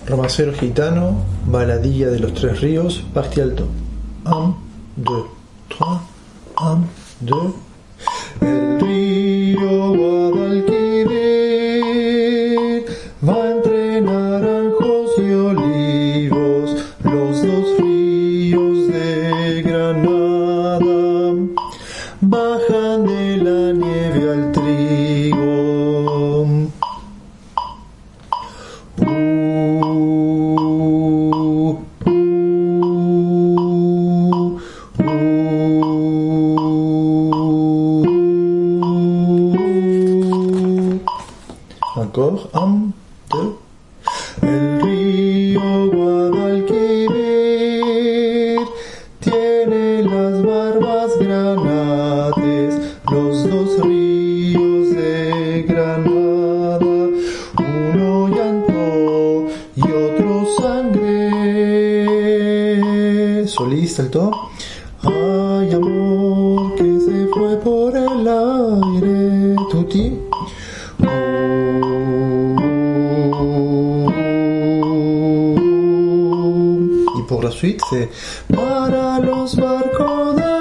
Romancero gitano, baladilla de los tres ríos, partie alto. 1, 2, 3, 1, 2. El río Guadalquivir va entre naranjos y olivos, los dos ríos de Granada bajan de la nieve al trigo. Encore, 1, 2. El río Guadalquivir tiene las barbas granates, los dos ríos de Granada, uno llanto y otro sangre. Solista, alto. Ay, amor que se fue por el aire. Tutti. Pour la suite, c'est para los barcos de